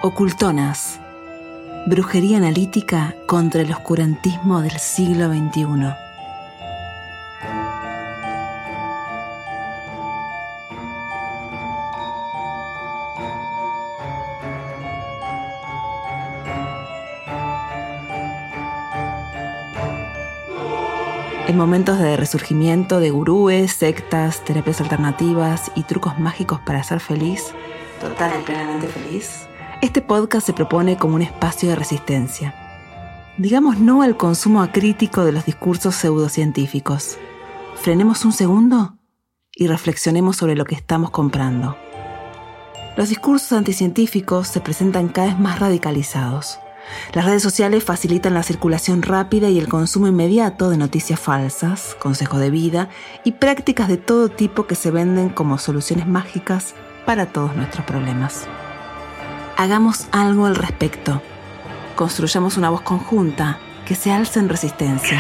Ocultonas. Brujería analítica contra el oscurantismo del siglo XXI. En momentos de resurgimiento de gurúes, sectas, terapias alternativas y trucos mágicos para ser feliz, total y plenamente feliz, este podcast se propone como un espacio de resistencia. Digamos no al consumo acrítico de los discursos pseudocientíficos. Frenemos un segundo y reflexionemos sobre lo que estamos comprando. Los discursos anticientíficos se presentan cada vez más radicalizados. Las redes sociales facilitan la circulación rápida y el consumo inmediato de noticias falsas, consejos de vida y prácticas de todo tipo que se venden como soluciones mágicas para todos nuestros problemas. Hagamos algo al respecto. Construyamos una voz conjunta que se alce en resistencia.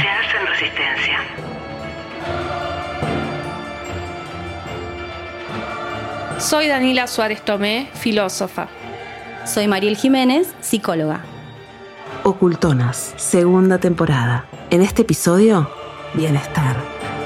Soy Daniela Suárez Tomé, filósofa. Soy Mariel Jiménez, psicóloga. Ocultonas, segunda temporada. En este episodio, bienestar.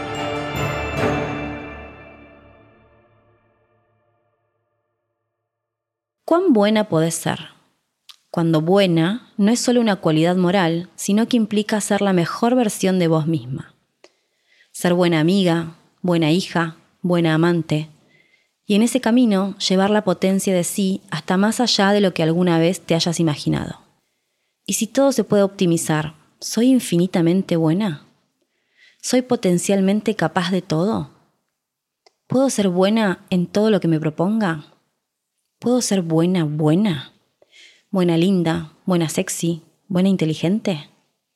¿Cuán buena podés ser? Cuando buena no es solo una cualidad moral, sino que implica ser la mejor versión de vos misma. Ser buena amiga, buena hija, buena amante. Y en ese camino llevar la potencia de sí hasta más allá de lo que alguna vez te hayas imaginado. ¿Y si todo se puede optimizar, soy infinitamente buena? ¿Soy potencialmente capaz de todo? ¿Puedo ser buena en todo lo que me proponga? ¿Puedo ser buena? ¿Buena linda? ¿Buena sexy? ¿Buena inteligente?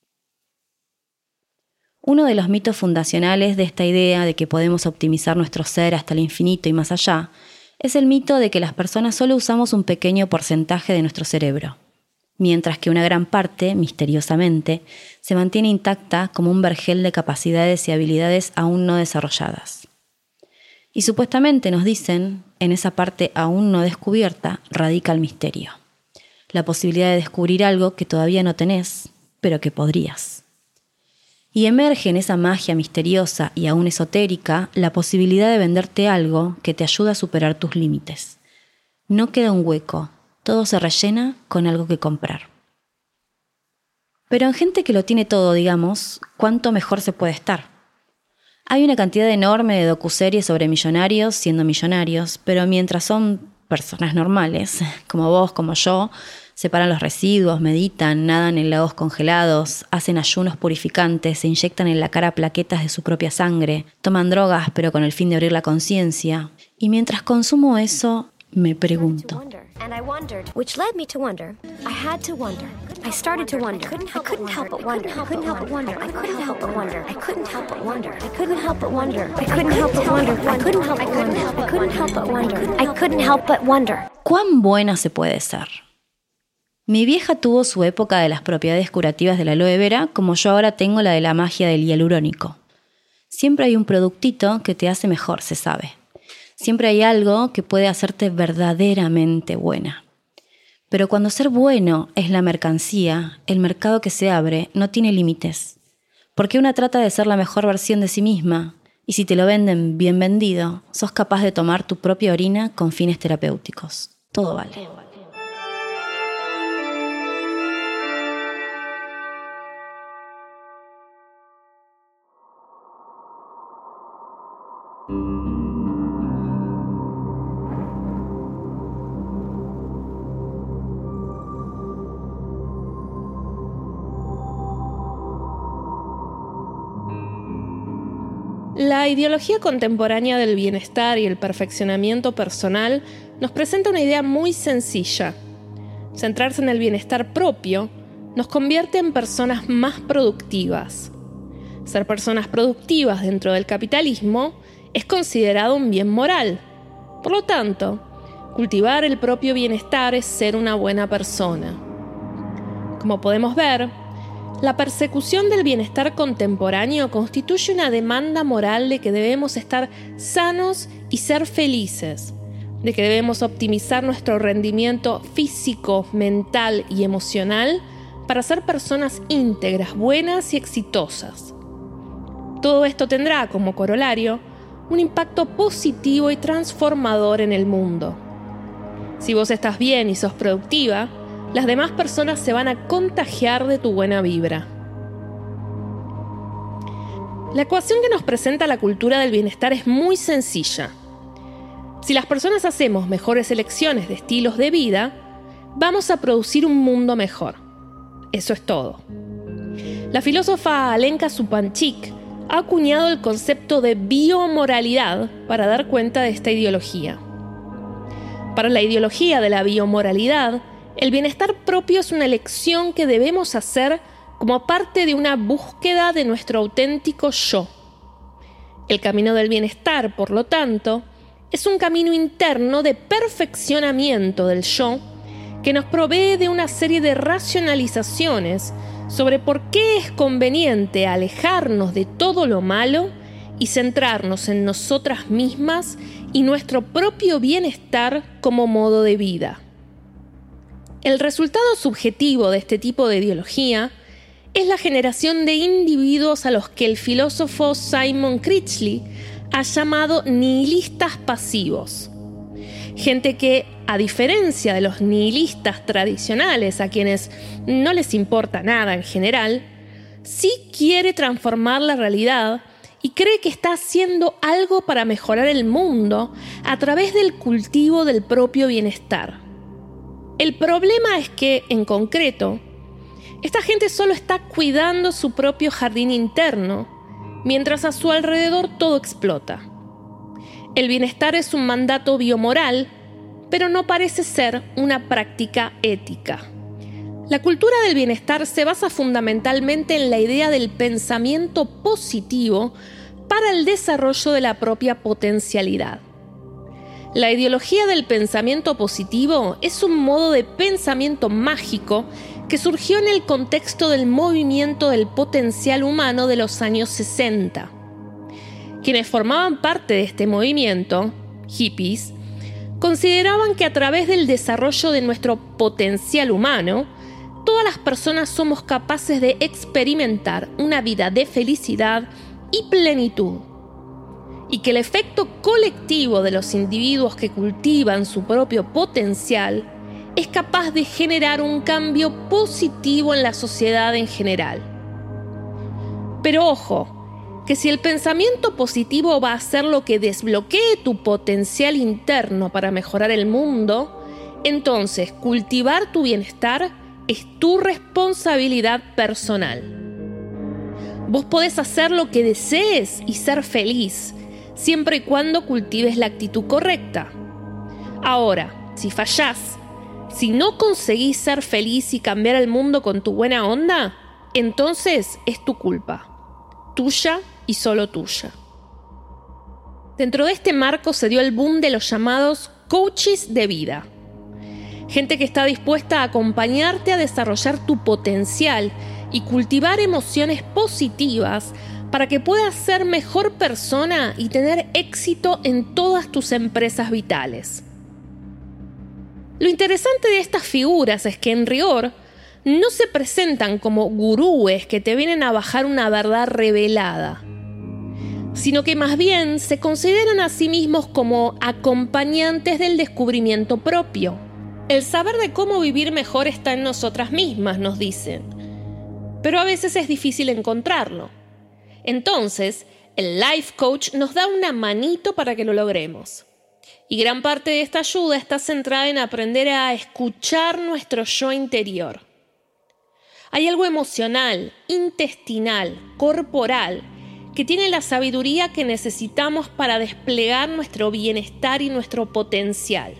Uno de los mitos fundacionales de esta idea de que podemos optimizar nuestro ser hasta el infinito y más allá es el mito de que las personas solo usamos un pequeño porcentaje de nuestro cerebro, mientras que una gran parte, misteriosamente, se mantiene intacta como un vergel de capacidades y habilidades aún no desarrolladas. Y supuestamente nos dicen, en esa parte aún no descubierta, radica el misterio. La posibilidad de descubrir algo que todavía no tenés, pero que podrías. Y emerge en esa magia misteriosa y aún esotérica la posibilidad de venderte algo que te ayuda a superar tus límites. No queda un hueco, todo se rellena con algo que comprar. Pero en gente que lo tiene todo, digamos, ¿cuánto mejor se puede estar? Hay una cantidad enorme de docuseries sobre millonarios siendo millonarios, pero mientras son personas normales, como vos, como yo, separan los residuos, meditan, nadan en lagos congelados, hacen ayunos purificantes, se inyectan en la cara plaquetas de su propia sangre, toman drogas pero con el fin de abrir la conciencia. Y mientras consumo eso, me pregunto. And I wondered, which led me to wonder. I had to wonder. I started to wonder. I couldn't help but wonder. I couldn't help but wonder. I couldn't help but wonder. I couldn't help but wonder. I couldn't help but wonder. I couldn't help but wonder. I couldn't help but wonder. I couldn't help but wonder. I couldn't help but wonder. ¿Cuán buena se puede ser? Mi vieja tuvo su época de las propiedades curativas de la aloe vera, como yo ahora tengo la de la magia del hialurónico. Siempre hay un productito que te hace mejor, se sabe. Siempre hay algo que puede hacerte verdaderamente buena. Pero cuando ser bueno es la mercancía, el mercado que se abre no tiene límites. Porque una trata de ser la mejor versión de sí misma, y si te lo venden bien vendido, sos capaz de tomar tu propia orina con fines terapéuticos. Todo vale. La ideología contemporánea del bienestar y el perfeccionamiento personal nos presenta una idea muy sencilla. Centrarse en el bienestar propio nos convierte en personas más productivas. Ser personas productivas dentro del capitalismo es considerado un bien moral. Por lo tanto, cultivar el propio bienestar es ser una buena persona. Como podemos ver, la persecución del bienestar contemporáneo constituye una demanda moral de que debemos estar sanos y ser felices, de que debemos optimizar nuestro rendimiento físico, mental y emocional para ser personas íntegras, buenas y exitosas. Todo esto tendrá como corolario un impacto positivo y transformador en el mundo. Si vos estás bien y sos productiva, las demás personas se van a contagiar de tu buena vibra. La ecuación que nos presenta la cultura del bienestar es muy sencilla. Si las personas hacemos mejores elecciones de estilos de vida, vamos a producir un mundo mejor. Eso es todo. La filósofa Alenka Supanchik ha acuñado el concepto de biomoralidad para dar cuenta de esta ideología. Para la ideología de la biomoralidad, el bienestar propio es una elección que debemos hacer como parte de una búsqueda de nuestro auténtico yo. El camino del bienestar, por lo tanto, es un camino interno de perfeccionamiento del yo que nos provee de una serie de racionalizaciones sobre por qué es conveniente alejarnos de todo lo malo y centrarnos en nosotras mismas y nuestro propio bienestar como modo de vida. El resultado subjetivo de este tipo de ideología es la generación de individuos a los que el filósofo Simon Critchley ha llamado nihilistas pasivos. Gente que, a diferencia de los nihilistas tradicionales, a quienes no les importa nada en general, sí quiere transformar la realidad y cree que está haciendo algo para mejorar el mundo a través del cultivo del propio bienestar. El problema es que, en concreto, esta gente solo está cuidando su propio jardín interno, mientras a su alrededor todo explota. El bienestar es un mandato biomoral, pero no parece ser una práctica ética. La cultura del bienestar se basa fundamentalmente en la idea del pensamiento positivo para el desarrollo de la propia potencialidad. La ideología del pensamiento positivo es un modo de pensamiento mágico que surgió en el contexto del movimiento del potencial humano de los años 60. Quienes formaban parte de este movimiento, hippies, consideraban que a través del desarrollo de nuestro potencial humano, todas las personas somos capaces de experimentar una vida de felicidad y plenitud, y que el efecto colectivo de los individuos que cultivan su propio potencial es capaz de generar un cambio positivo en la sociedad en general. Pero ojo, que si el pensamiento positivo va a ser lo que desbloquee tu potencial interno para mejorar el mundo, entonces cultivar tu bienestar es tu responsabilidad personal. Vos podés hacer lo que desees y ser feliz, siempre y cuando cultives la actitud correcta. Ahora, si fallás, si no conseguís ser feliz y cambiar el mundo con tu buena onda, entonces es tu culpa, tuya y solo tuya. Dentro de este marco se dio el boom de los llamados coaches de vida. Gente que está dispuesta a acompañarte a desarrollar tu potencial y cultivar emociones positivas para que puedas ser mejor persona y tener éxito en todas tus empresas vitales. Lo interesante de estas figuras es que en rigor no se presentan como gurúes que te vienen a bajar una verdad revelada, sino que más bien se consideran a sí mismos como acompañantes del descubrimiento propio. El saber de cómo vivir mejor está en nosotras mismas, nos dicen, pero a veces es difícil encontrarlo. Entonces, el Life Coach nos da una manito para que lo logremos. Y gran parte de esta ayuda está centrada en aprender a escuchar nuestro yo interior. Hay algo emocional, intestinal, corporal, que tiene la sabiduría que necesitamos para desplegar nuestro bienestar y nuestro potencial.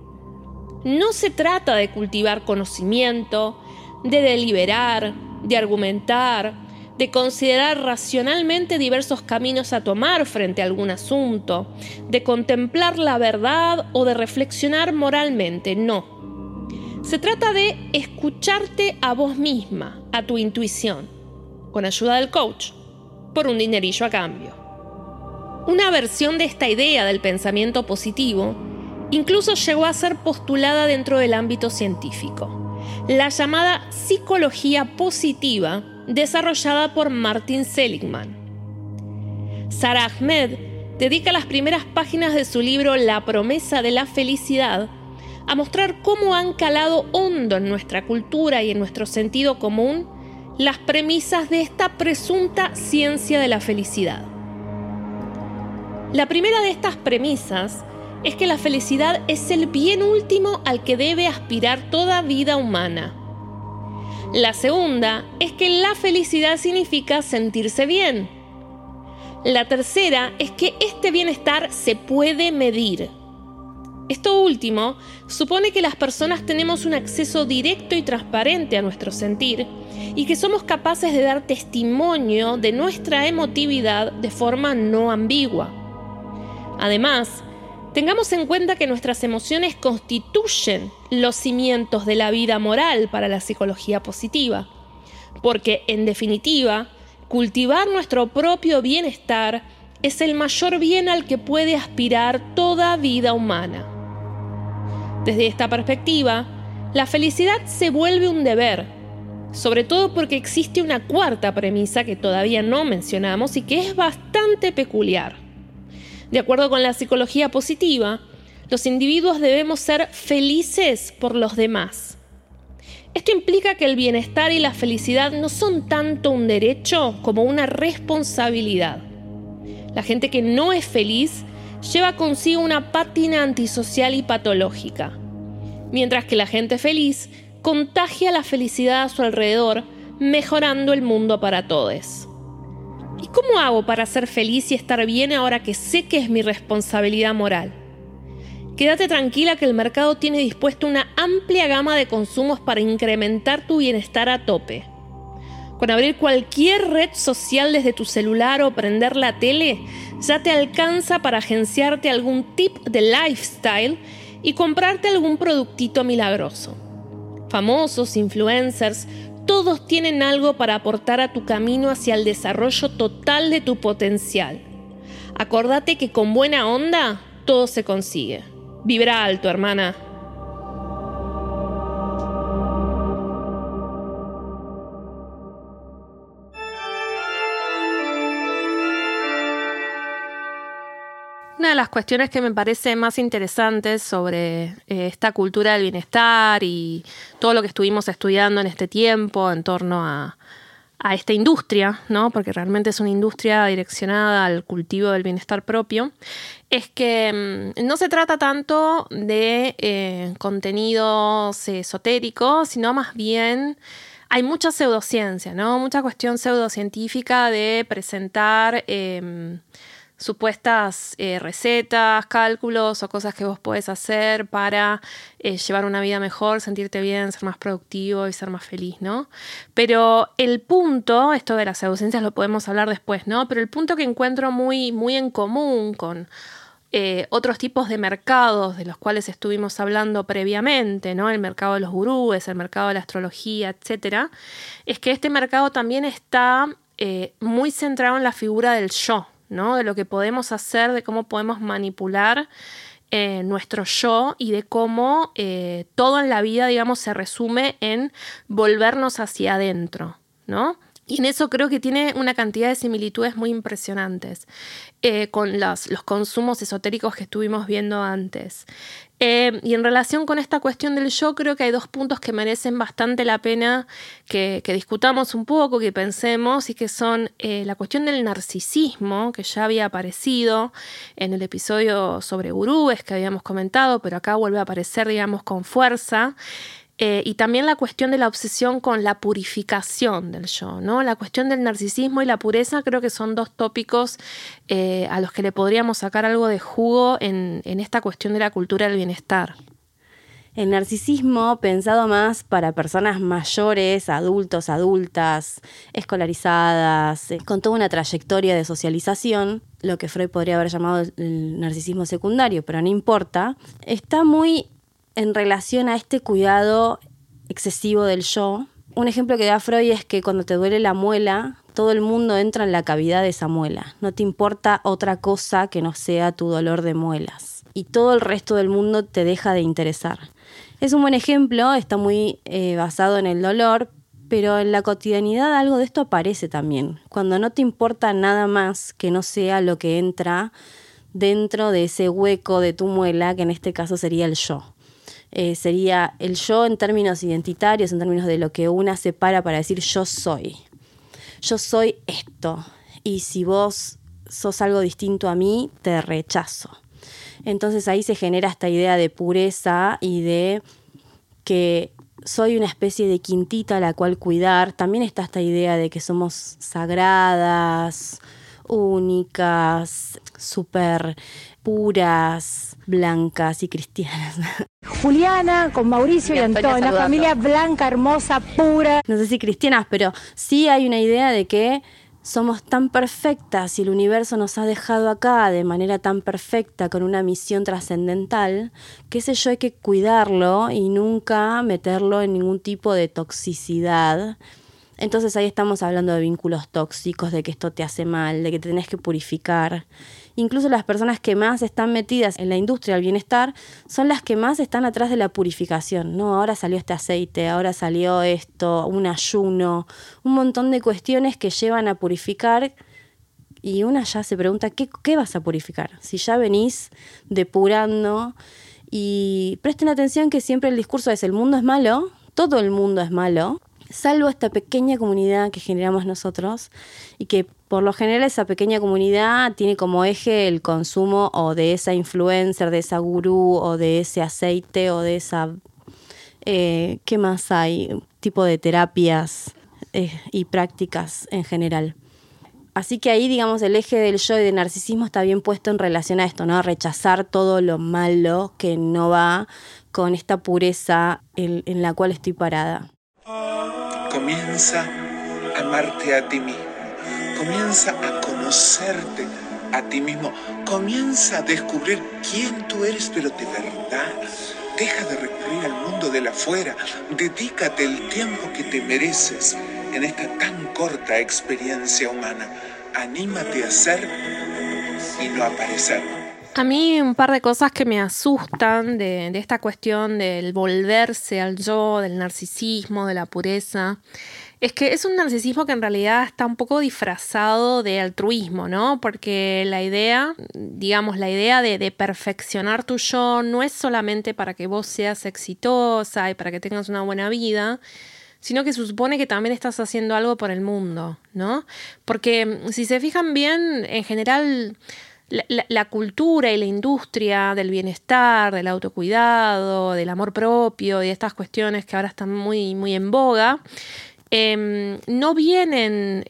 No se trata de cultivar conocimiento, de deliberar, de argumentar, de considerar racionalmente diversos caminos a tomar frente a algún asunto, de contemplar la verdad o de reflexionar moralmente, no. Se trata de escucharte a vos misma, a tu intuición, con ayuda del coach, por un dinerillo a cambio. Una versión de esta idea del pensamiento positivo Incluso llegó a ser postulada dentro del ámbito científico, la llamada psicología positiva, desarrollada por Martin Seligman. Sara Ahmed dedica las primeras páginas de su libro La promesa de la felicidad a mostrar cómo han calado hondo en nuestra cultura y en nuestro sentido común las premisas de esta presunta ciencia de la felicidad. La primera de estas premisas es que la felicidad es el bien último al que debe aspirar toda vida humana. La segunda es que la felicidad significa sentirse bien. La tercera es que este bienestar se puede medir. Esto último supone que las personas tenemos un acceso directo y transparente a nuestro sentir y que somos capaces de dar testimonio de nuestra emotividad de forma no ambigua. Además, tengamos en cuenta que nuestras emociones constituyen los cimientos de la vida moral para la psicología positiva, porque, en definitiva, cultivar nuestro propio bienestar es el mayor bien al que puede aspirar toda vida humana. Desde esta perspectiva, la felicidad se vuelve un deber, sobre todo porque existe una cuarta premisa que todavía no mencionamos y que es bastante peculiar. De acuerdo con la psicología positiva, los individuos debemos ser felices por los demás. Esto implica que el bienestar y la felicidad no son tanto un derecho como una responsabilidad. La gente que no es feliz lleva consigo una pátina antisocial y patológica, mientras que la gente feliz contagia la felicidad a su alrededor, mejorando el mundo para todos. ¿Y cómo hago para ser feliz y estar bien ahora que sé que es mi responsabilidad moral? Quédate tranquila que el mercado tiene dispuesto una amplia gama de consumos para incrementar tu bienestar a tope. Con abrir cualquier red social desde tu celular o prender la tele, ya te alcanza para agenciarte algún tip de lifestyle y comprarte algún productito milagroso. Famosos, influencers, todos tienen algo para aportar a tu camino hacia el desarrollo total de tu potencial. Acordate que con buena onda todo se consigue. Vibra alto, hermana. Una de las cuestiones que me parece más interesantes sobre esta cultura del bienestar y todo lo que estuvimos estudiando en este tiempo en torno a esta industria, ¿no? Porque realmente es una industria direccionada al cultivo del bienestar propio, es que no se trata tanto de contenidos esotéricos, sino más bien hay mucha pseudociencia, ¿no? Mucha cuestión pseudocientífica de presentar supuestas recetas, cálculos o cosas que vos podés hacer para llevar una vida mejor, sentirte bien, ser más productivo y ser más feliz, ¿no? Pero el punto, esto de las pseudociencias lo podemos hablar después, ¿no? Pero el punto que encuentro muy, muy en común con otros tipos de mercados de los cuales estuvimos hablando previamente, ¿no? El mercado de los gurúes, el mercado de la astrología, etcétera, es que este mercado también está muy centrado en la figura del yo, ¿no? De lo que podemos hacer, de cómo podemos manipular nuestro yo y de cómo todo en la vida, digamos, se resume en volvernos hacia adentro, ¿no? Y en eso creo que tiene una cantidad de similitudes muy impresionantes con los consumos esotéricos que estuvimos viendo antes. Y en relación con esta cuestión del yo, creo que hay dos puntos que merecen bastante la pena que discutamos un poco, que pensemos, y que son la cuestión del narcisismo, que ya había aparecido en el episodio sobre gurúes que habíamos comentado, pero acá vuelve a aparecer, digamos, con fuerza. Y también la cuestión de la obsesión con la purificación del yo, ¿no? La cuestión del narcisismo y la pureza creo que son dos tópicos a los que le podríamos sacar algo de jugo en esta cuestión de la cultura del bienestar. El narcisismo, pensado más para personas mayores, adultos, adultas, escolarizadas, con toda una trayectoria de socialización, lo que Freud podría haber llamado el narcisismo secundario, pero no importa, está muy en relación a este cuidado excesivo del yo. Un ejemplo que da Freud es que cuando te duele la muela, todo el mundo entra en la cavidad de esa muela. No te importa otra cosa que no sea tu dolor de muelas. y todo el resto del mundo te deja de interesar. Es un buen ejemplo, está muy basado en el dolor, pero en la cotidianidad algo de esto aparece también. Cuando no te importa nada más que no sea lo que entra dentro de ese hueco de tu muela, que en este caso sería el yo. Sería el yo en términos identitarios, en términos de lo que una separa para decir yo soy. Yo soy esto, y si vos sos algo distinto a mí, te rechazo. Entonces ahí se genera esta idea de pureza y de que soy una especie de quintita a la cual cuidar. También está esta idea de que somos sagradas, únicas, súper puras, blancas y cristianas. Juliana con Mauricio y Antonio, una familia blanca, hermosa, pura. No sé si cristianas, pero sí hay una idea de que somos tan perfectas y el universo nos ha dejado acá de manera tan perfecta con una misión trascendental, que ese yo hay que cuidarlo y nunca meterlo en ningún tipo de toxicidad. Entonces ahí estamos hablando de vínculos tóxicos, de que esto te hace mal, de que te tenés que purificar. Incluso las personas que más están metidas en la industria del bienestar son las que más están atrás de la purificación. No, ahora salió este aceite, ahora salió esto, un ayuno, un montón de cuestiones que llevan a purificar, y una ya se pregunta, ¿qué vas a purificar? Si ya venís depurando. Y presten atención que siempre el discurso es: el mundo es malo, todo el mundo es malo, salvo esta pequeña comunidad que generamos nosotros, y que por lo general esa pequeña comunidad tiene como eje el consumo o de esa influencer, de esa gurú, o de ese aceite, o de esa... ¿qué más hay? Tipo de terapias y prácticas en general. Así que ahí, digamos, el eje del yo y del narcisismo está bien puesto en relación a esto, ¿no? A rechazar todo lo malo que no va con esta pureza en la cual estoy parada. Comienza a amarte a ti mismo, comienza a conocerte a ti mismo, comienza a descubrir quién tú eres, pero de verdad. Deja de recurrir al mundo del afuera, dedícate el tiempo que te mereces en esta tan corta experiencia humana. Anímate a ser y no a parecer. A mí un par de cosas que me asustan de esta cuestión del volverse al yo, del narcisismo, de la pureza, es que es un narcisismo que en realidad está un poco disfrazado de altruismo, ¿no? Porque la idea, digamos, la idea de perfeccionar tu yo no es solamente para que vos seas exitosa y para que tengas una buena vida, sino que se supone que también estás haciendo algo por el mundo, ¿no? Porque si se fijan bien, en general... La cultura y la industria del bienestar, del autocuidado, del amor propio y estas cuestiones que ahora están muy, muy en boga, no vienen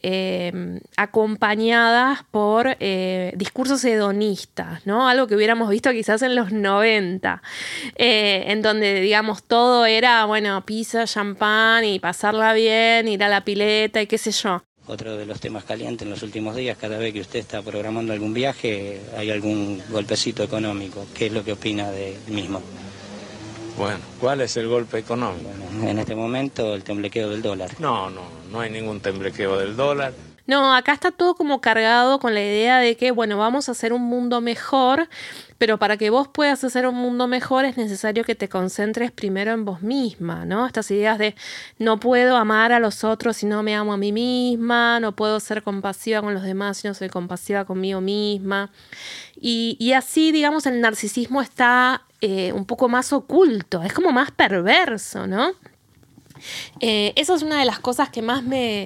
acompañadas por discursos hedonistas, ¿no? Algo que hubiéramos visto quizás en los 90, en donde, digamos, todo era, bueno, pizza, champán y pasarla bien, ir a la pileta y qué sé yo. Otro de los temas calientes en los últimos días, cada vez que usted está programando algún viaje, hay algún golpecito económico. ¿Qué es lo que opina del mismo? Bueno, ¿cuál es el golpe económico? Bueno, en este momento el temblequeo del dólar. No hay ningún temblequeo del dólar. No, acá está todo como cargado con la idea de que, bueno, vamos a hacer un mundo mejor, pero para que vos puedas hacer un mundo mejor es necesario que te concentres primero en vos misma, ¿no? Estas ideas de no puedo amar a los otros si no me amo a mí misma, no puedo ser compasiva con los demás si no soy compasiva conmigo misma. Y así, digamos, el narcisismo está un poco más oculto, es como más perverso, ¿no? Eso es una de las cosas que más me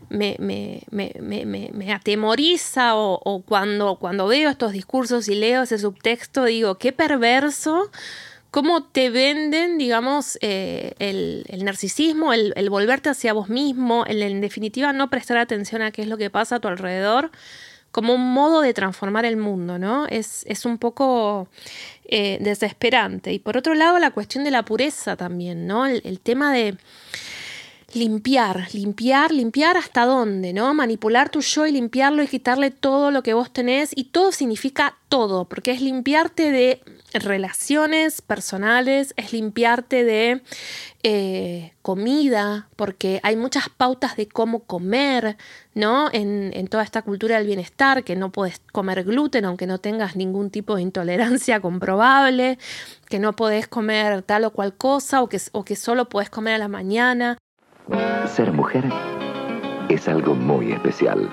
atemoriza o cuando veo estos discursos y leo ese subtexto digo, qué perverso, cómo te venden, digamos, el narcisismo, el volverte hacia vos mismo, en definitiva no prestar atención a qué es lo que pasa a tu alrededor, como un modo de transformar el mundo, ¿no? Es un poco desesperante. Y por otro lado, la cuestión de la pureza también, ¿no? El tema de limpiar hasta dónde, ¿no? Manipular tu yo y limpiarlo y quitarle todo lo que vos tenés, y todo significa todo, porque es limpiarte de relaciones personales, es limpiarte de comida, porque hay muchas pautas de cómo comer, ¿no? En toda esta cultura del bienestar, que no podés comer gluten aunque no tengas ningún tipo de intolerancia comprobable, que no podés comer tal o cual cosa, o que solo podés comer a la mañana. Ser mujer es algo muy especial.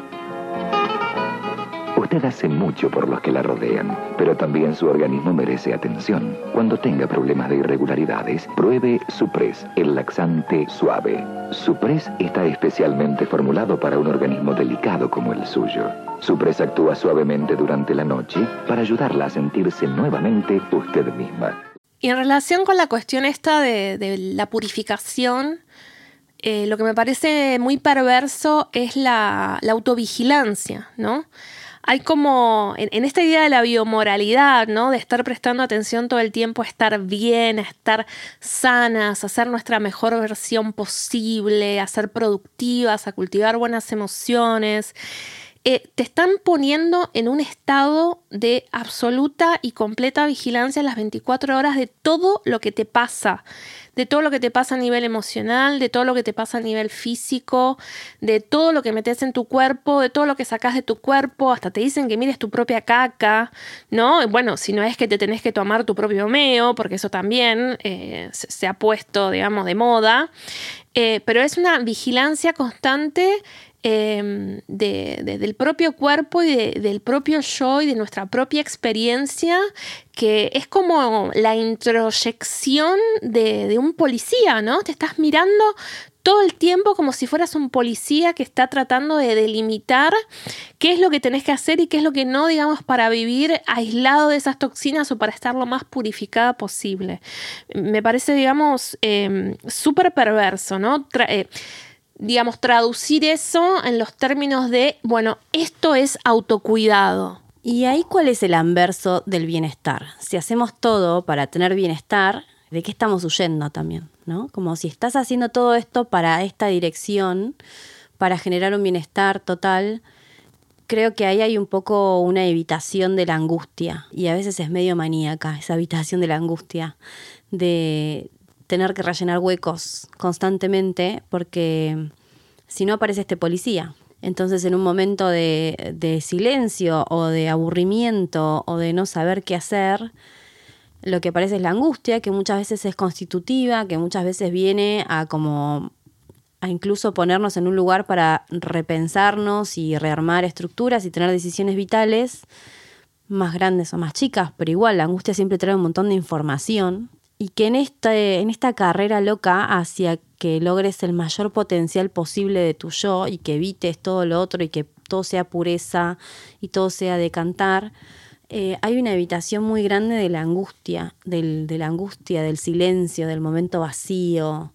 Usted hace mucho por los que la rodean, pero también su organismo merece atención. Cuando tenga problemas de irregularidades, pruebe Supress, el laxante suave. Supress está especialmente formulado para un organismo delicado como el suyo. Supress actúa suavemente durante la noche para ayudarla a sentirse nuevamente usted misma. Y en relación con la cuestión esta de la purificación, lo que me parece muy perverso es la autovigilancia, ¿no? Hay como, en esta idea de la biomoralidad, ¿no? De estar prestando atención todo el tiempo a estar bien, a estar sanas, a ser nuestra mejor versión posible, a ser productivas, a cultivar buenas emociones. Te están poniendo en un estado de absoluta y completa vigilancia las 24 horas de todo lo que te pasa. De todo lo que te pasa a nivel emocional, de todo lo que te pasa a nivel físico, de todo lo que metes en tu cuerpo, de todo lo que sacas de tu cuerpo, hasta te dicen que mires tu propia caca, ¿no? Bueno, si no es que te tenés que tomar tu propio meo, porque eso también se ha puesto, digamos, de moda, pero es una vigilancia constante del propio cuerpo y del propio yo y de nuestra propia experiencia, que es como la introyección de un policía, ¿no? Te estás mirando todo el tiempo como si fueras un policía que está tratando de delimitar qué es lo que tenés que hacer y qué es lo que no, digamos, para vivir aislado de esas toxinas o para estar lo más purificada posible. Me parece, digamos, súper perverso, ¿no? Digamos, traducir eso en los términos de, bueno, esto es autocuidado. ¿Y ahí cuál es el anverso del bienestar? Si hacemos todo para tener bienestar, ¿de qué estamos huyendo también, ¿no? Como si estás haciendo todo esto para esta dirección, para generar un bienestar total, creo que ahí hay un poco una evitación de la angustia, y a veces es medio maníaca esa evitación de la angustia, de tener que rellenar huecos constantemente, porque si no aparece este policía. Entonces, en un momento de silencio o de aburrimiento o de no saber qué hacer, lo que aparece es la angustia, que muchas veces es constitutiva, que muchas veces viene a incluso ponernos en un lugar para repensarnos y rearmar estructuras y tener decisiones vitales más grandes o más chicas, pero igual la angustia siempre trae un montón de información. Y que en esta carrera loca hacia que logres el mayor potencial posible de tu yo y que evites todo lo otro y que todo sea pureza y todo sea decantar, hay una evitación muy grande de la angustia, del silencio, del momento vacío,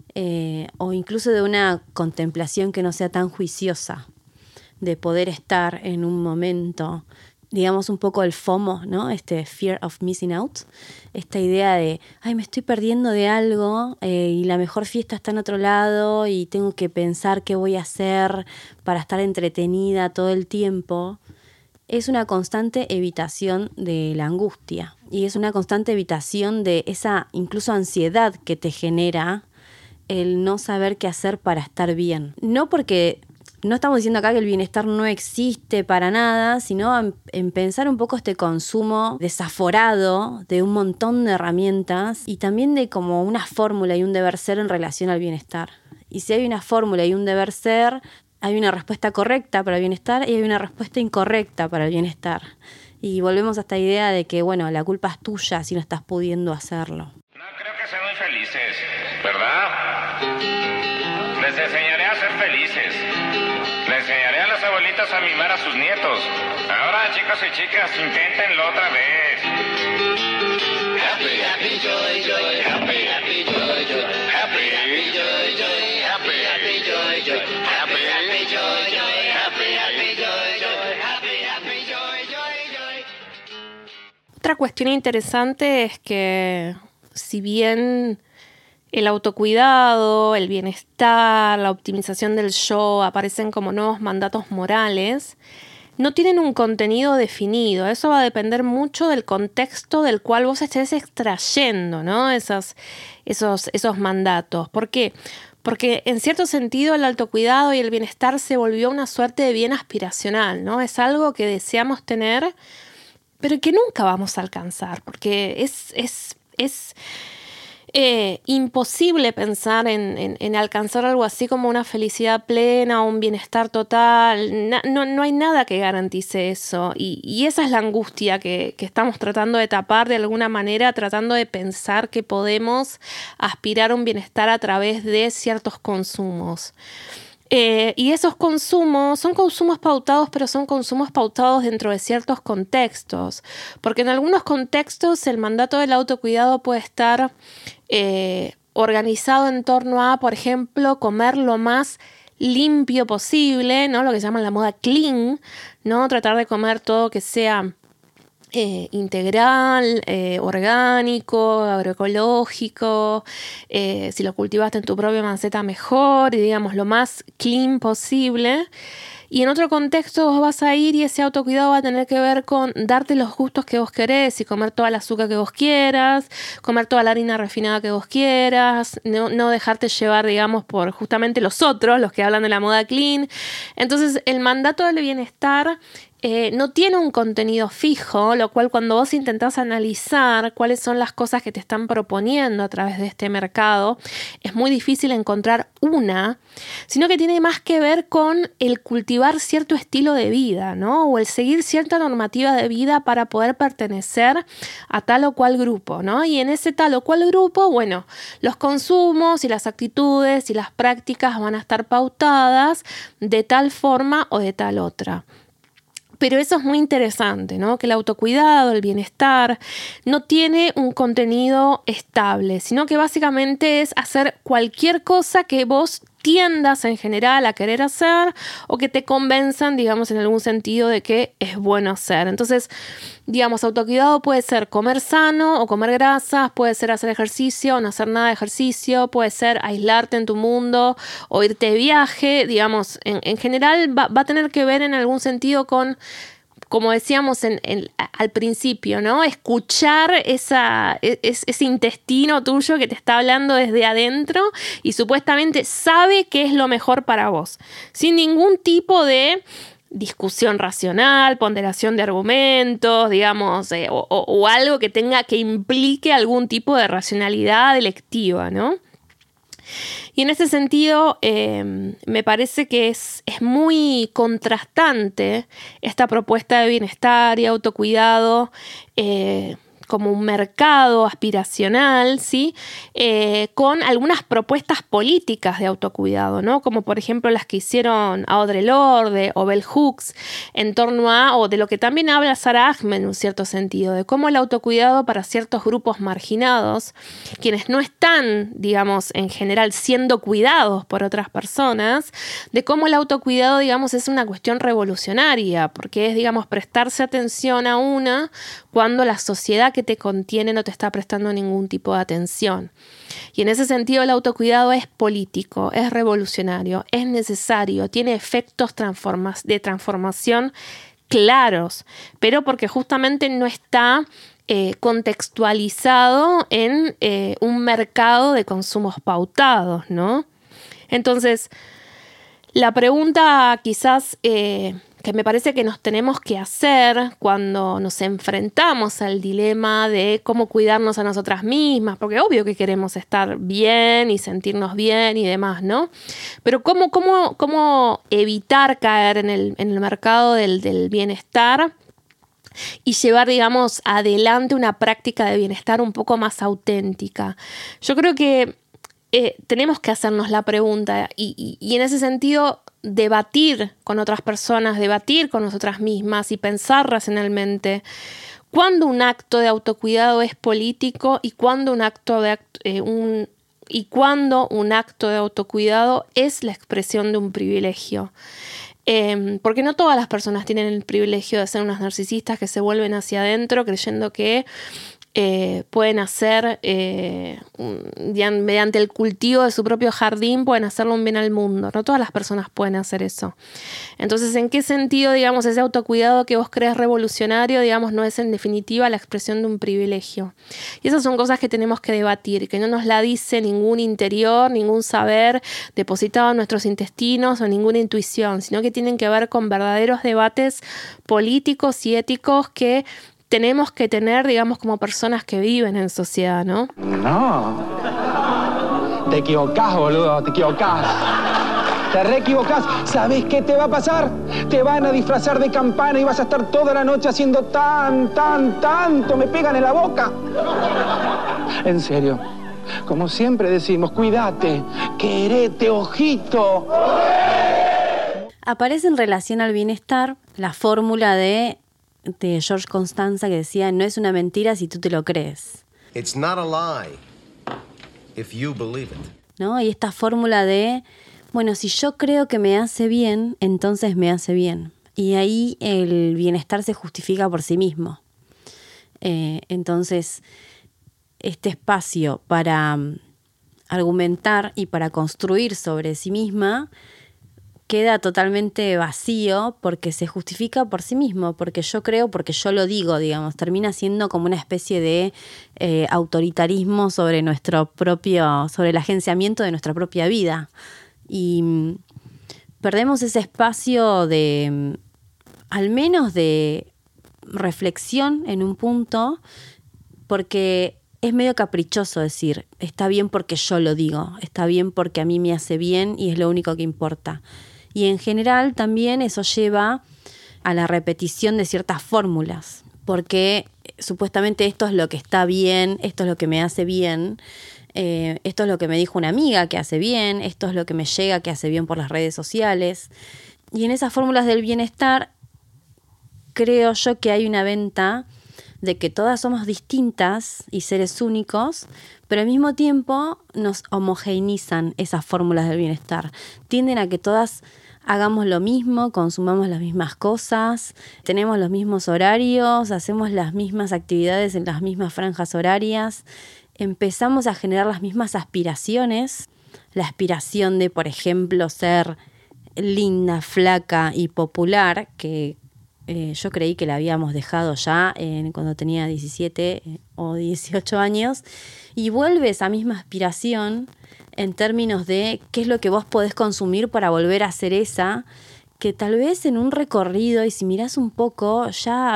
o incluso de una contemplación que no sea tan juiciosa, de poder estar en un momento, digamos un poco el FOMO, ¿no? Fear of missing out, esta idea de, me estoy perdiendo de algo y la mejor fiesta está en otro lado y tengo que pensar qué voy a hacer para estar entretenida todo el tiempo. Es una constante evitación de la angustia y es una constante evitación de esa incluso ansiedad que te genera el no saber qué hacer para estar bien. No porque no estamos diciendo acá que el bienestar no existe para nada, sino en pensar un poco este consumo desaforado de un montón de herramientas y también de como una fórmula y un deber ser en relación al bienestar. Y si hay una fórmula y un deber ser, hay una respuesta correcta para el bienestar y hay una respuesta incorrecta para el bienestar. Y volvemos a esta idea de que, bueno, la culpa es tuya si no estás pudiendo hacerlo. No creo que sean muy felices, ¿verdad? Les enseñaré a ser felices. Le enseñaré a las abuelitas a mimar a sus nietos. Ahora, chicos y chicas, inténtenlo otra vez. Happy, happy, joy, joy. Happy, happy, joy, joy. Happy, happy, joy, joy. Happy, happy, joy, joy. Happy, happy, joy, joy. Happy, happy, joy, joy. Happy, happy, joy, joy, joy. Otra cuestión interesante es que, si bien el autocuidado, el bienestar, la optimización del yo aparecen como nuevos mandatos morales, no tienen un contenido definido. Eso va a depender mucho del contexto del cual vos estés extrayendo, ¿no? esos mandatos. ¿Por qué? Porque en cierto sentido el autocuidado y el bienestar se volvió una suerte de bien aspiracional, ¿no? Es algo que deseamos tener, pero que nunca vamos a alcanzar, porque es imposible pensar en alcanzar algo así como una felicidad plena o un bienestar total. No hay nada que garantice eso. Y esa es la angustia que estamos tratando de tapar de alguna manera, tratando de pensar que podemos aspirar a un bienestar a través de ciertos consumos. Y esos consumos son consumos pautados, pero son consumos pautados dentro de ciertos contextos. Porque en algunos contextos el mandato del autocuidado puede estar organizado en torno a, por ejemplo, comer lo más limpio posible, ¿no? Lo que se llama la moda clean, ¿no? Tratar de comer todo que sea integral, orgánico, agroecológico, si lo cultivaste en tu propia maceta mejor, y digamos lo más clean posible. Y en otro contexto vos vas a ir y ese autocuidado va a tener que ver con darte los gustos que vos querés y comer toda el azúcar que vos quieras, comer toda la harina refinada que vos quieras, no dejarte llevar, digamos, por justamente los otros, los que hablan de la moda clean. Entonces el mandato del bienestar no tiene un contenido fijo, lo cual cuando vos intentás analizar cuáles son las cosas que te están proponiendo a través de este mercado, es muy difícil encontrar una, sino que tiene más que ver con el cultivar cierto estilo de vida, ¿no? O el seguir cierta normativa de vida para poder pertenecer a tal o cual grupo, ¿no? Y en ese tal o cual grupo, bueno, los consumos y las actitudes y las prácticas van a estar pautadas de tal forma o de tal otra. Pero eso es muy interesante, ¿no? Que el autocuidado, el bienestar, no tiene un contenido estable, sino que básicamente es hacer cualquier cosa que vos tiendas en general a querer hacer o que te convenzan, digamos, en algún sentido de que es bueno hacer. Entonces, digamos, autocuidado puede ser comer sano o comer grasas, puede ser hacer ejercicio o no hacer nada de ejercicio, puede ser aislarte en tu mundo o irte de viaje, digamos, en general va a tener que ver en algún sentido con, como decíamos al principio, ¿no? Escuchar ese intestino tuyo que te está hablando desde adentro y supuestamente sabe qué es lo mejor para vos, sin ningún tipo de discusión racional, ponderación de argumentos, digamos, o algo que implique algún tipo de racionalidad electiva, ¿no? Y en ese sentido me parece que es muy contrastante esta propuesta de bienestar y autocuidado como un mercado aspiracional, ¿sí? Con algunas propuestas políticas de autocuidado, ¿no? Como por ejemplo las que hicieron Audre Lorde o Bell Hooks en torno a, o de lo que también habla Sara Ahmed en un cierto sentido, de cómo el autocuidado para ciertos grupos marginados, quienes no están, digamos, en general siendo cuidados por otras personas, de cómo el autocuidado, digamos, es una cuestión revolucionaria, porque es, digamos, prestarse atención a una cuando la sociedad que te contiene no te está prestando ningún tipo de atención. Y en ese sentido el autocuidado es político, es revolucionario, es necesario, tiene efectos de transformación claros, pero porque justamente no está contextualizado en un mercado de consumos pautados, ¿no? Entonces, la pregunta quizás que me parece que nos tenemos que hacer cuando nos enfrentamos al dilema de cómo cuidarnos a nosotras mismas, porque obvio que queremos estar bien y sentirnos bien y demás, ¿no? Pero cómo evitar caer en el mercado del bienestar y llevar, digamos, adelante una práctica de bienestar un poco más auténtica. Yo creo que tenemos que hacernos la pregunta y en ese sentido debatir con otras personas, debatir con nosotras mismas y pensar racionalmente cuándo un acto de autocuidado es político y cuándo un acto de autocuidado es la expresión de un privilegio. Porque no todas las personas tienen el privilegio de ser unas narcisistas que se vuelven hacia adentro creyendo que pueden hacer, mediante el cultivo de su propio jardín, pueden hacerle un bien al mundo. No todas las personas pueden hacer eso. Entonces, ¿en qué sentido, digamos, ese autocuidado que vos crees revolucionario, digamos, no es en definitiva la expresión de un privilegio? Y esas son cosas que tenemos que debatir, que no nos la dice ningún interior, ningún saber depositado en nuestros intestinos o ninguna intuición, sino que tienen que ver con verdaderos debates políticos y éticos que tenemos que tener, digamos, como personas que viven en sociedad, ¿no? No. Te equivocás, boludo, te equivocás. Te re equivocás. ¿Sabés qué te va a pasar? Te van a disfrazar de campana y vas a estar toda la noche haciendo tanto. Me pegan en la boca. En serio. Como siempre decimos, cuídate, querete, ojito. Aparece en relación al bienestar la fórmula de George Constanza que decía, no es una mentira si tú te lo crees. It's not a lie if you believe it. ¿No? Y esta fórmula de, bueno, si yo creo que me hace bien, entonces me hace bien. Y ahí el bienestar se justifica por sí mismo. Entonces, este espacio para argumentar y para construir sobre sí misma queda totalmente vacío porque se justifica por sí mismo, porque yo creo, porque yo lo digo, digamos, termina siendo como una especie de autoritarismo sobre el agenciamiento de nuestra propia vida. Y perdemos ese espacio de, al menos de reflexión en un punto, porque es medio caprichoso decir, está bien porque yo lo digo, está bien porque a mí me hace bien y es lo único que importa. Y en general también eso lleva a la repetición de ciertas fórmulas, porque supuestamente esto es lo que está bien, esto es lo que me hace bien, esto es lo que me dijo una amiga que hace bien, esto es lo que me llega que hace bien por las redes sociales. Y en esas fórmulas del bienestar creo yo que hay una venta de que todas somos distintas y seres únicos, pero al mismo tiempo nos homogeneizan esas fórmulas del bienestar. Tienden a que todas hagamos lo mismo, consumamos las mismas cosas, tenemos los mismos horarios, hacemos las mismas actividades en las mismas franjas horarias, empezamos a generar las mismas aspiraciones, la aspiración de, por ejemplo, ser linda, flaca y popular, que yo creí que la habíamos dejado ya cuando tenía 17 o 18 años, y vuelve esa misma aspiración en términos de qué es lo que vos podés consumir para volver a ser esa, que tal vez en un recorrido, y si mirás un poco, ya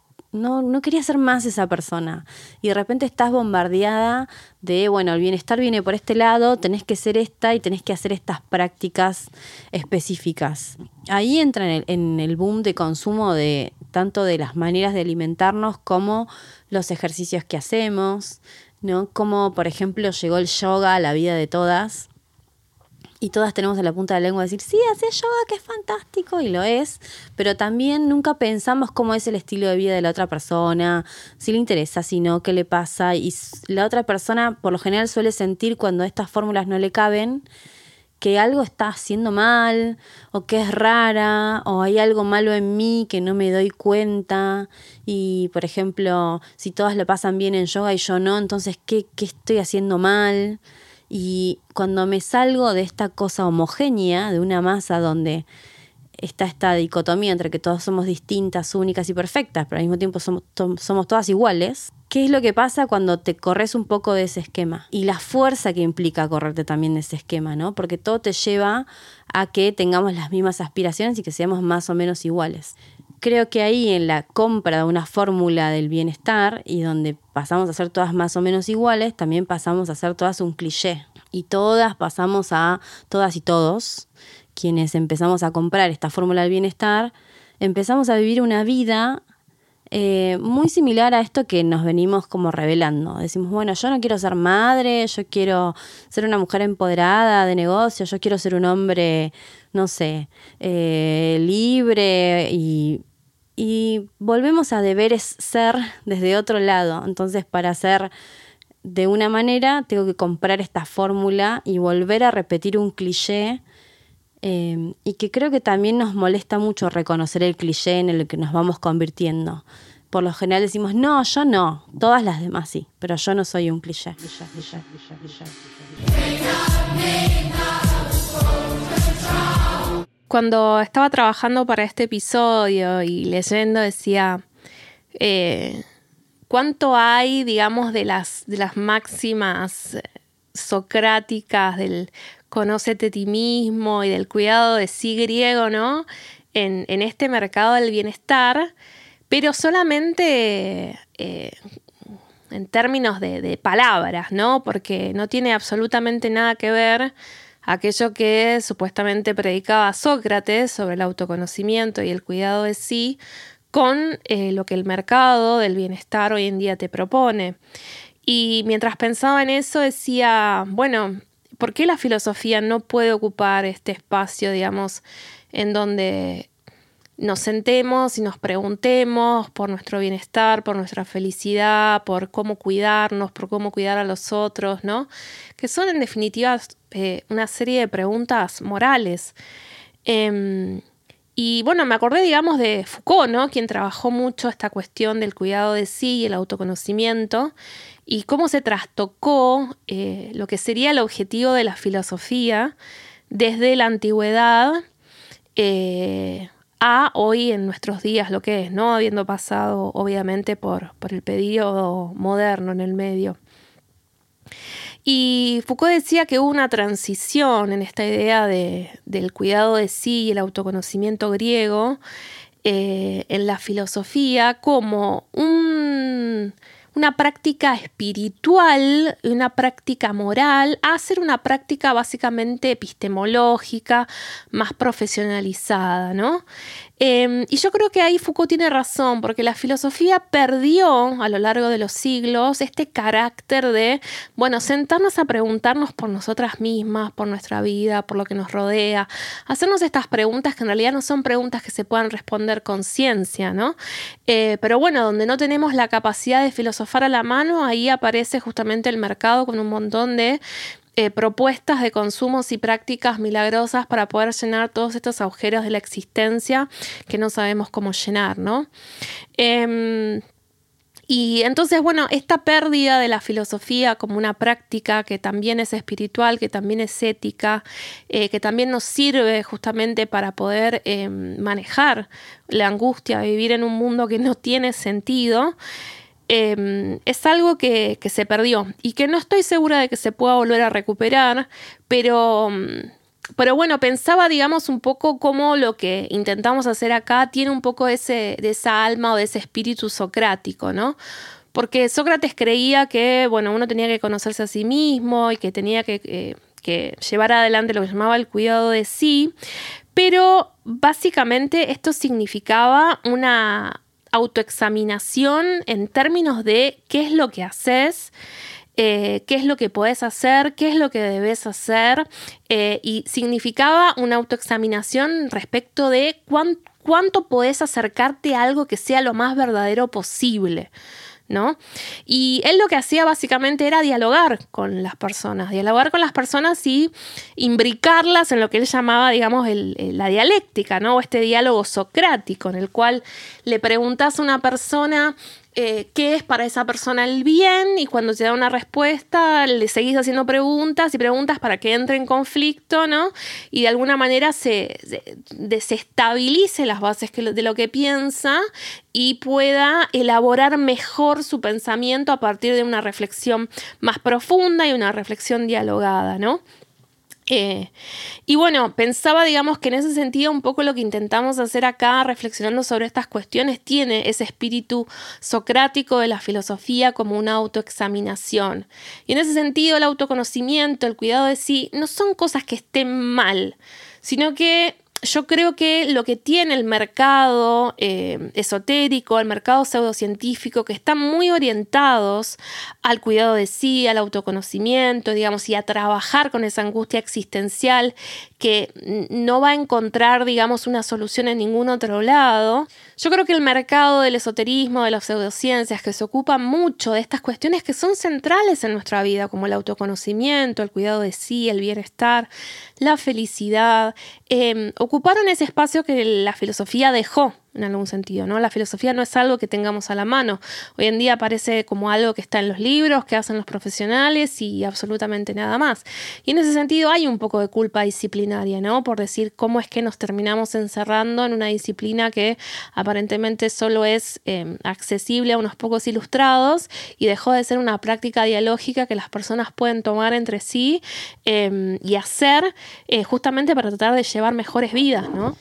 no querías ser más esa persona. Y de repente estás bombardeada de, bueno, el bienestar viene por este lado, tenés que ser esta y tenés que hacer estas prácticas específicas. Ahí entra en el boom de consumo de tanto de las maneras de alimentarnos como los ejercicios que hacemos, ¿no? Como, por ejemplo, llegó el yoga a la vida de todas. Y todas tenemos en la punta de la lengua decir, sí, hace yoga, que es fantástico, y lo es, pero también nunca pensamos cómo es el estilo de vida de la otra persona, si le interesa, si no, qué le pasa. Y la otra persona, por lo general, suele sentir cuando estas fórmulas no le caben, que algo está haciendo mal, o que es rara, o hay algo malo en mí que no me doy cuenta. Y, por ejemplo, si todas lo pasan bien en yoga y yo no, entonces, ¿qué estoy haciendo mal? Y cuando me salgo de esta cosa homogénea, de una masa donde está esta dicotomía entre que todas somos distintas, únicas y perfectas, pero al mismo tiempo somos todas iguales, ¿qué es lo que pasa cuando te corres un poco de ese esquema? Y la fuerza que implica correrte también de ese esquema, ¿no? Porque todo te lleva a que tengamos las mismas aspiraciones y que seamos más o menos iguales. Creo que ahí en la compra de una fórmula del bienestar y donde pasamos a ser todas más o menos iguales, también pasamos a ser todas un cliché. Y todas pasamos a, todas y todos, quienes empezamos a comprar esta fórmula del bienestar, empezamos a vivir una vida muy similar a esto que nos venimos como revelando. Decimos, bueno, yo no quiero ser madre, yo quiero ser una mujer empoderada de negocio, yo quiero ser un hombre, no sé, libre, y volvemos a deberes ser desde otro lado. Entonces, para ser de una manera, tengo que comprar esta fórmula y volver a repetir un cliché, y que creo que también nos molesta mucho reconocer el cliché en el que nos vamos convirtiendo. por lo general decimos, no, yo no, todas las demás sí, pero yo no soy un cliché. Cuando estaba trabajando para este episodio y leyendo decía, ¿cuánto hay, digamos, de las máximas socráticas del conócete a ti mismo y del cuidado de sí griego, ¿no? En este mercado del bienestar, pero solamente en términos de palabras, ¿no? Porque no tiene absolutamente nada que ver aquello que supuestamente predicaba Sócrates sobre el autoconocimiento y el cuidado de sí con lo que el mercado del bienestar hoy en día te propone. Y mientras pensaba en eso decía, bueno, ¿por qué la filosofía no puede ocupar este espacio, digamos, en donde nos sentemos y nos preguntemos por nuestro bienestar, por nuestra felicidad, por cómo cuidarnos, por cómo cuidar a los otros, ¿no? Que son en definitiva una serie de preguntas morales. Y bueno, me acordé, digamos, de Foucault, ¿no? Quien trabajó mucho esta cuestión del cuidado de sí y el autoconocimiento y cómo se trastocó lo que sería el objetivo de la filosofía desde la antigüedad a hoy en nuestros días, lo que es, ¿no? Habiendo pasado obviamente por el periodo moderno en el medio. Y Foucault decía que hubo una transición en esta idea del cuidado de sí y el autoconocimiento griego en la filosofía como una práctica espiritual, una práctica moral, a ser una práctica básicamente epistemológica, más profesionalizada, ¿no? Y yo creo que ahí Foucault tiene razón, porque la filosofía perdió a lo largo de los siglos este carácter de, bueno, sentarnos a preguntarnos por nosotras mismas, por nuestra vida, por lo que nos rodea, hacernos estas preguntas que en realidad no son preguntas que se puedan responder con ciencia, ¿no? Pero bueno, donde no tenemos la capacidad de filosofar a la mano, ahí aparece justamente el mercado con un montón de propuestas de consumos y prácticas milagrosas para poder llenar todos estos agujeros de la existencia que no sabemos cómo llenar, ¿no? Y entonces, bueno, esta pérdida de la filosofía como una práctica que también es espiritual, que también es ética, que también nos sirve justamente para poder manejar la angustia, vivir en un mundo que no tiene sentido, es algo que se perdió y que no estoy segura de que se pueda volver a recuperar, pero bueno, pensaba, digamos, un poco cómo lo que intentamos hacer acá tiene un poco de esa alma o de ese espíritu socrático, ¿no? Porque Sócrates creía que, bueno, uno tenía que conocerse a sí mismo y que tenía que llevar adelante lo que llamaba el cuidado de sí, pero básicamente esto significaba una autoexaminación en términos de qué es lo que haces, qué es lo que podés hacer, qué es lo que debes hacer, y significaba una autoexaminación respecto de cuánto podés acercarte a algo que sea lo más verdadero posible, ¿no? Y él lo que hacía básicamente era dialogar con las personas y imbricarlas en lo que él llamaba, digamos, la dialéctica, ¿no? O este diálogo socrático en el cual le preguntás a una persona qué es para esa persona el bien, y cuando te da una respuesta le seguís haciendo preguntas y preguntas para que entre en conflicto, ¿no? Y de alguna manera se desestabilice las bases de lo que piensa y pueda elaborar mejor su pensamiento a partir de una reflexión más profunda y una reflexión dialogada, ¿no? Y bueno, pensaba, digamos, que en ese sentido un poco lo que intentamos hacer acá, reflexionando sobre estas cuestiones, tiene ese espíritu socrático de la filosofía como una autoexaminación. Y en ese sentido el autoconocimiento, el cuidado de sí, no son cosas que estén mal, sino que yo creo que lo que tiene el mercado esotérico, el mercado pseudocientífico, que están muy orientados al cuidado de sí, al autoconocimiento, digamos, y a trabajar con esa angustia existencial que no va a encontrar, digamos, una solución en ningún otro lado. Yo creo que el mercado del esoterismo, de las pseudociencias, que se ocupa mucho de estas cuestiones que son centrales en nuestra vida, como el autoconocimiento, el cuidado de sí, el bienestar, la felicidad, ocuparon ese espacio que la filosofía dejó en algún sentido, ¿no? La filosofía no es algo que tengamos a la mano. Hoy en día parece como algo que está en los libros, que hacen los profesionales y absolutamente nada más. Y en ese sentido hay un poco de culpa disciplinaria, ¿no? Por decir cómo es que nos terminamos encerrando en una disciplina que aparentemente solo es accesible a unos pocos ilustrados y dejó de ser una práctica dialógica que las personas pueden tomar entre sí y hacer justamente para tratar de llevar mejores vidas, ¿no?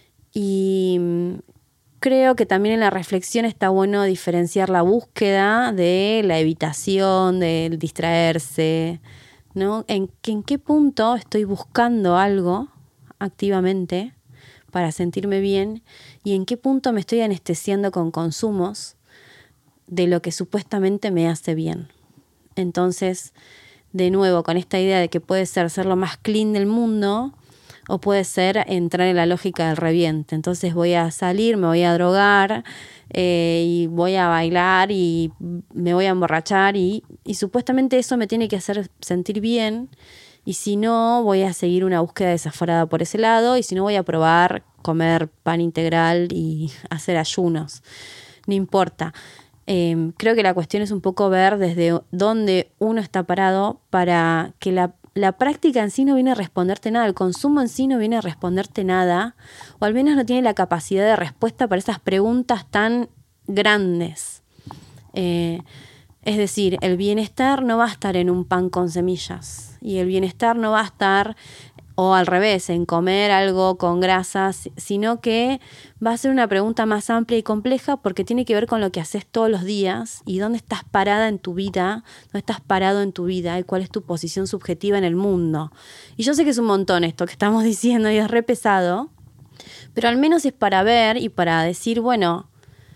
Y creo que también en la reflexión está bueno diferenciar la búsqueda de la evitación, del distraerse, ¿no? En qué punto estoy buscando algo activamente para sentirme bien y en qué punto me estoy anestesiando con consumos de lo que supuestamente me hace bien. Entonces, de nuevo, con esta idea de que puede ser lo más clean del mundo, o puede ser entrar en la lógica del reviente. Entonces voy a salir, me voy a drogar y voy a bailar y me voy a emborrachar y supuestamente eso me tiene que hacer sentir bien y si no voy a seguir una búsqueda desaforada por ese lado y si no voy a probar comer pan integral y hacer ayunos. No importa. Creo que la cuestión es un poco ver desde dónde uno está parado para que la práctica en sí no viene a responderte nada, el consumo en sí no viene a responderte nada, o al menos no tiene la capacidad de respuesta para esas preguntas tan grandes. Es decir, el bienestar no va a estar en un pan con semillas, y el bienestar no va a estar, o al revés, en comer algo con grasas, sino que va a ser una pregunta más amplia y compleja porque tiene que ver con lo que haces todos los días y dónde estás parada en tu vida, dónde estás parado en tu vida y cuál es tu posición subjetiva en el mundo. Y yo sé que es un montón esto que estamos diciendo y es re pesado, pero al menos es para ver y para decir, bueno,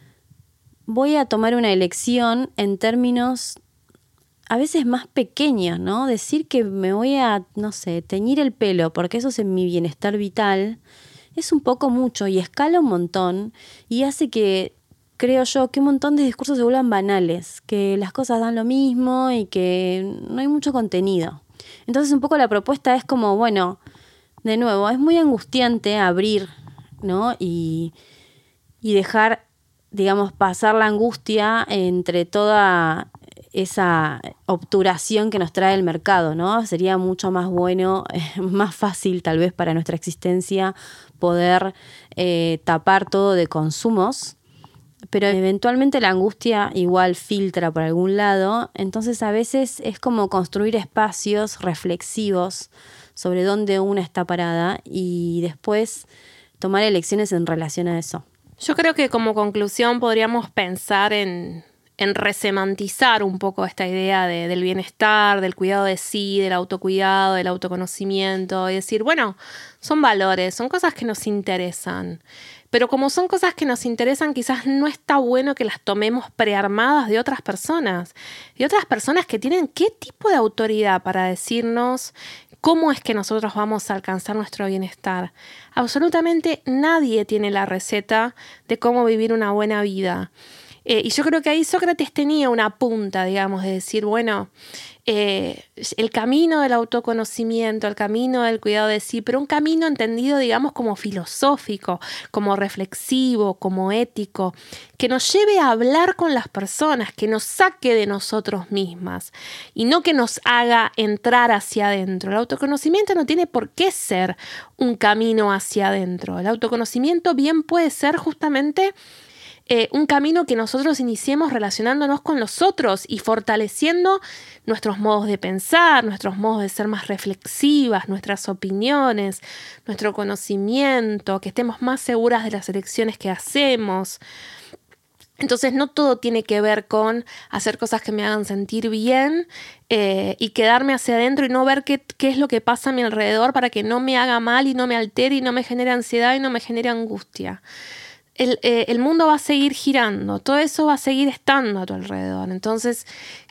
voy a tomar una elección en términos a veces más pequeños, ¿no? Decir que me voy a, no sé, teñir el pelo porque eso es en mi bienestar vital, es un poco mucho y escala un montón y hace que, creo yo, que un montón de discursos se vuelvan banales, que las cosas dan lo mismo y que no hay mucho contenido. Entonces un poco la propuesta es como, bueno, de nuevo, es muy angustiante abrir, ¿no? Y dejar, digamos, pasar la angustia entre toda esa obturación que nos trae el mercado, ¿no? Sería mucho más bueno, más fácil tal vez para nuestra existencia poder tapar todo de consumos, pero eventualmente la angustia igual filtra por algún lado, entonces a veces es como construir espacios reflexivos sobre dónde una está parada y después tomar elecciones en relación a eso. Yo creo que como conclusión podríamos pensar en resemantizar un poco esta idea del bienestar, del cuidado de sí, del autocuidado, del autoconocimiento y decir, bueno, son valores, son cosas que nos interesan, pero como son cosas que nos interesan, quizás no está bueno que las tomemos prearmadas de otras personas que tienen qué tipo de autoridad para decirnos cómo es que nosotros vamos a alcanzar nuestro bienestar. Absolutamente nadie tiene la receta de cómo vivir una buena vida. Y yo creo que ahí Sócrates tenía una punta, digamos, de decir, bueno, el camino del autoconocimiento, el camino del cuidado de sí, pero un camino entendido, digamos, como filosófico, como reflexivo, como ético, que nos lleve a hablar con las personas, que nos saque de nosotros mismas y no que nos haga entrar hacia adentro. El autoconocimiento no tiene por qué ser un camino hacia adentro. El autoconocimiento bien puede ser justamente un camino que nosotros iniciemos relacionándonos con los otros y fortaleciendo nuestros modos de pensar, nuestros modos de ser más reflexivas, nuestras opiniones, nuestro conocimiento, que estemos más seguras de las elecciones que hacemos. Entonces no todo tiene que ver con hacer cosas que me hagan sentir bien y quedarme hacia adentro y no ver qué es lo que pasa a mi alrededor para que no me haga mal y no me altere y no me genere ansiedad y no me genere angustia. El mundo va a seguir girando, todo eso va a seguir estando a tu alrededor. Entonces,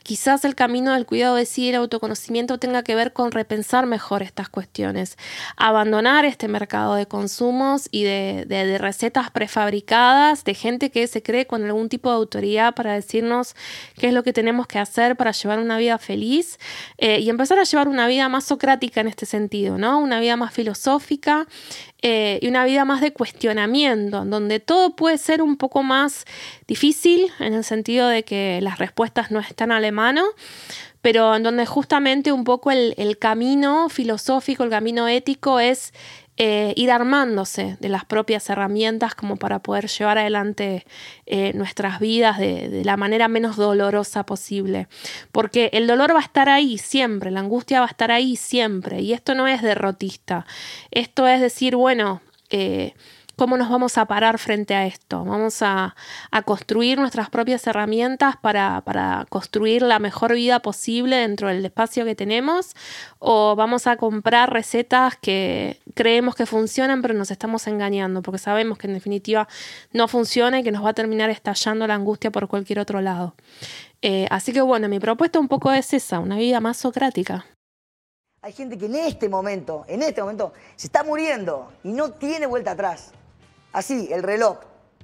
quizás el camino del cuidado de sí y el autoconocimiento tenga que ver con repensar mejor estas cuestiones, abandonar este mercado de consumos y de recetas prefabricadas de gente que se cree con algún tipo de autoridad para decirnos qué es lo que tenemos que hacer para llevar una vida feliz, y empezar a llevar una vida más socrática en este sentido, ¿no? Una vida más filosófica y una vida más de cuestionamiento, donde todo puede ser un poco más difícil en el sentido de que las respuestas no están a la mano, pero en donde justamente un poco el camino filosófico, el camino ético es ir armándose de las propias herramientas como para poder llevar adelante nuestras vidas de la manera menos dolorosa posible. Porque el dolor va a estar ahí siempre, la angustia va a estar ahí siempre, y esto no es derrotista. Esto es decir, bueno, ¿cómo nos vamos a parar frente a esto? Vamos a construir nuestras propias herramientas para construir la mejor vida posible dentro del espacio que tenemos, o vamos a comprar recetas que creemos que funcionan pero nos estamos engañando porque sabemos que en definitiva no funciona y que nos va a terminar estallando la angustia por cualquier otro lado. Así que bueno, mi propuesta un poco es esa, una vida más socrática. Hay gente que en este momento se está muriendo y no tiene vuelta atrás. Así, el reloj.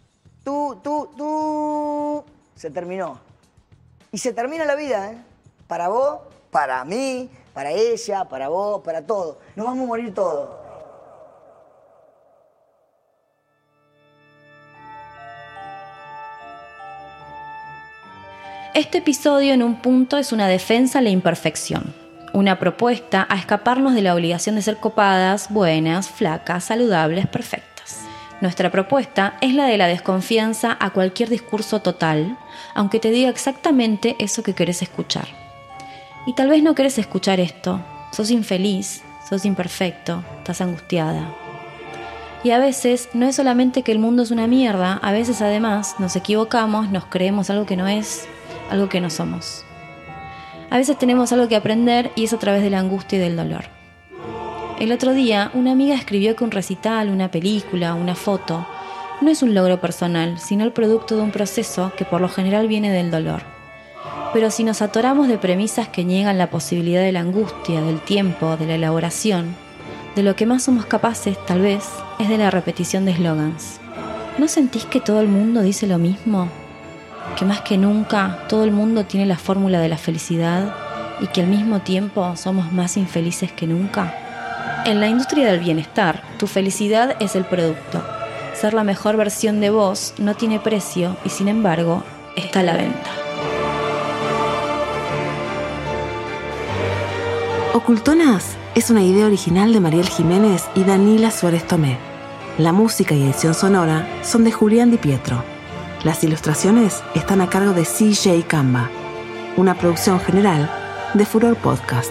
Se terminó. Y se termina la vida, ¿eh? Para vos, para mí, para ella, para vos, para todo. Nos vamos a morir todos. Este episodio en un punto es una defensa a la imperfección. Una propuesta a escaparnos de la obligación de ser copadas, buenas, flacas, saludables, perfectas. Nuestra propuesta es la de la desconfianza a cualquier discurso total, aunque te diga exactamente eso que querés escuchar. Y tal vez no querés escuchar esto. Sos infeliz, sos imperfecto, estás angustiada. Y a veces no es solamente que el mundo es una mierda, a veces además nos equivocamos, nos creemos algo que no es, algo que no somos. A veces tenemos algo que aprender y es a través de la angustia y del dolor. El otro día, una amiga escribió que un recital, una película, una foto, no es un logro personal, sino el producto de un proceso que por lo general viene del dolor. Pero si nos atoramos de premisas que niegan la posibilidad de la angustia, del tiempo, de la elaboración, de lo que más somos capaces, tal vez, es de la repetición de eslogans. ¿No sentís que todo el mundo dice lo mismo? Que más que nunca todo el mundo tiene la fórmula de la felicidad y que al mismo tiempo somos más infelices que nunca. En la industria del bienestar, tu felicidad es el producto. Ser la mejor versión de vos no tiene precio y sin embargo está a la venta. Ocultonas es una idea original de Mariel Jiménez y Danila Suárez Tomé. La música y edición sonora son de Julián Di Pietro. Las ilustraciones están a cargo de CJ Camba. Una producción general de Furor Podcast.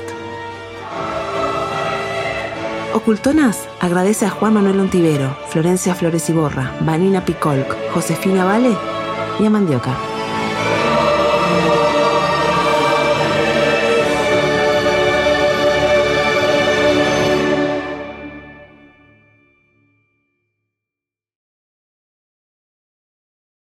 Ocultonas agradece a Juan Manuel Ontivero, Florencia Flores Iborra, Vanina Picolc, Josefina Vale y a Mandioca.